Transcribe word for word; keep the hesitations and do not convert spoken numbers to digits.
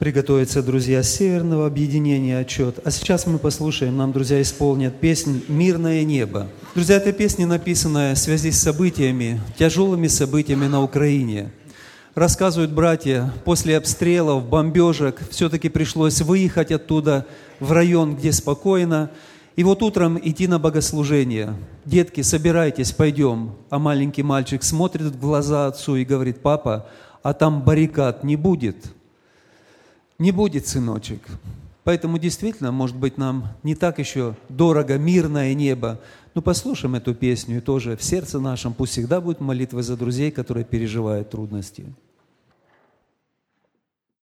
приготовиться, друзья, с Северного объединения отчет. А сейчас мы послушаем, нам, друзья, исполнят песнь «Мирное небо». Друзья, эта песня написана в связи с событиями, тяжелыми событиями на Украине. Рассказывают братья, после обстрелов, бомбежек, все-таки пришлось выехать оттуда в район, где спокойно. И вот утром идти на богослужение. Детки, собирайтесь, пойдем. А маленький мальчик смотрит в глаза отцу и говорит: папа, а там баррикад не будет? Не будет, сыночек. Поэтому действительно, может быть, нам не так еще дорого мирное небо. Но послушаем эту песню, и тоже в сердце нашем пусть всегда будет молитва за друзей, которые переживают трудности.